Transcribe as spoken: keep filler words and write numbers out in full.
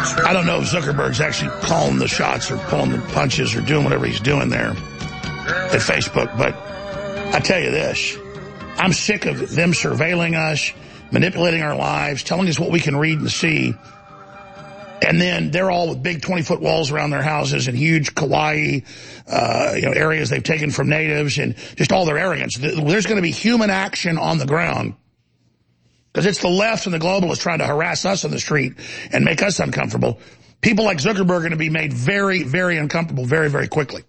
I don't know if Zuckerberg's actually calling the shots or pulling the punches or doing whatever he's doing there at Facebook, but I tell you this, I'm sick of them surveilling us, manipulating our lives, telling us what we can read and see, and then they're all with big twenty-foot walls around their houses and huge kawaii uh, you know, areas they've taken from natives and just all their arrogance. There's going to be human action on the ground because it's the left and the globalists trying to harass us on the street and make us uncomfortable. People like Zuckerberg are going to be made very, very uncomfortable very, very quickly.